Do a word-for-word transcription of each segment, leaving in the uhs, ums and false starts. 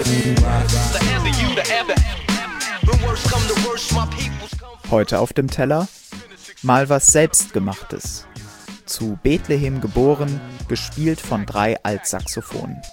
Heute auf dem Teller mal was Selbstgemachtes. Zu Bethlehem geboren, gespielt von drei Altsaxophonen.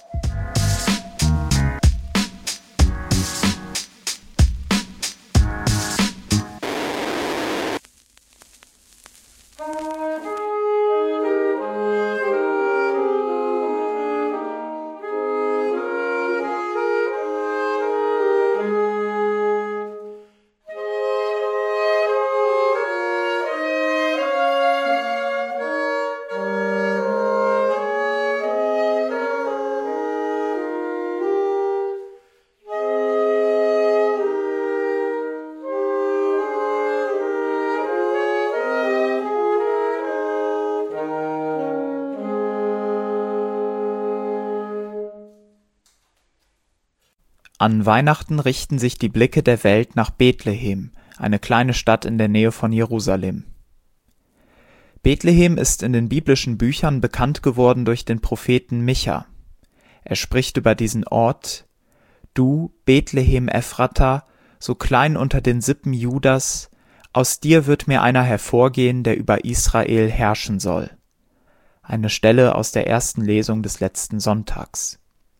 An Weihnachten richten sich die Blicke der Welt nach Bethlehem, eine kleine Stadt in der Nähe von Jerusalem. Bethlehem ist in den biblischen Büchern bekannt geworden durch den Propheten Micha. Er spricht über diesen Ort: Du, Bethlehem Ephrata, so klein unter den Sippen Judas, aus dir wird mir einer hervorgehen, der über Israel herrschen soll. Eine Stelle aus der ersten Lesung des letzten Sonntags.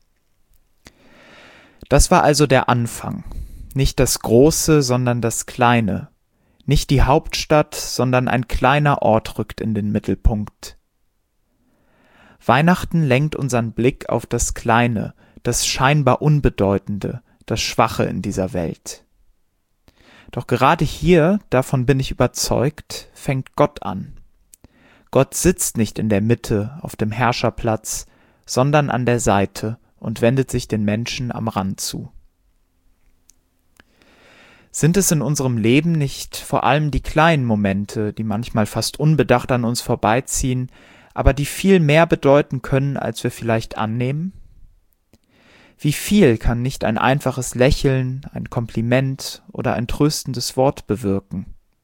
Das war also der Anfang. Nicht das Große, sondern das Kleine. Nicht die Hauptstadt, sondern ein kleiner Ort rückt in den Mittelpunkt. Weihnachten lenkt unseren Blick auf das Kleine, das scheinbar Unbedeutende, das Schwache in dieser Welt. Doch gerade hier, davon bin ich überzeugt, fängt Gott an. Gott sitzt nicht in der Mitte auf dem Herrscherplatz, sondern an der Seite und wendet sich den Menschen am Rand zu. Sind es in unserem Leben nicht vor allem die kleinen Momente, die manchmal fast unbedacht an uns vorbeiziehen, aber die viel mehr bedeuten können, als wir vielleicht annehmen? Wie viel kann nicht ein einfaches Lächeln, ein Kompliment oder ein tröstendes Wort bewirken?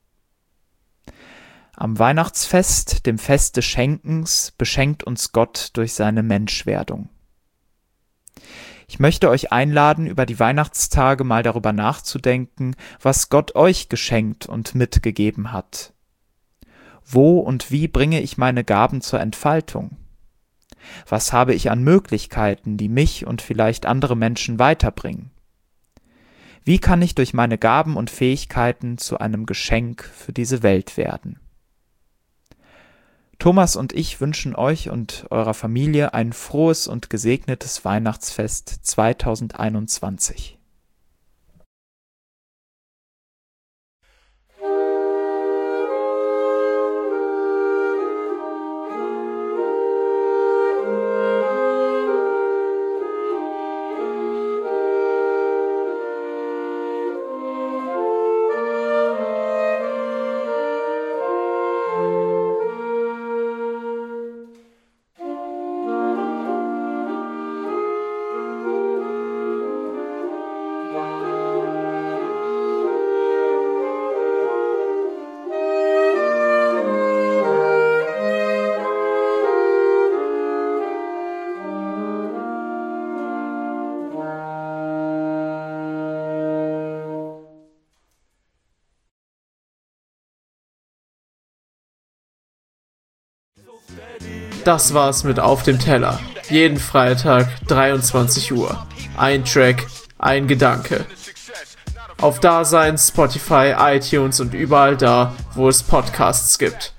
Am Weihnachtsfest, dem Fest des Schenkens, beschenkt uns Gott durch seine Menschwerdung. Ich möchte euch einladen, über die Weihnachtstage mal darüber nachzudenken, was Gott euch geschenkt und mitgegeben hat. Wo und wie bringe ich meine Gaben zur Entfaltung? Was habe ich an Möglichkeiten, die mich und vielleicht andere Menschen weiterbringen? Wie kann ich durch meine Gaben und Fähigkeiten zu einem Geschenk für diese Welt werden? Thomas und ich wünschen euch und eurer Familie ein frohes und gesegnetes Weihnachtsfest zweitausendeinundzwanzig. Das war's mit Auf dem Teller. Jeden Freitag, dreiundzwanzig Uhr. Ein Track, ein Gedanke. Auf Dasein, Spotify, iTunes und überall da, wo es Podcasts gibt.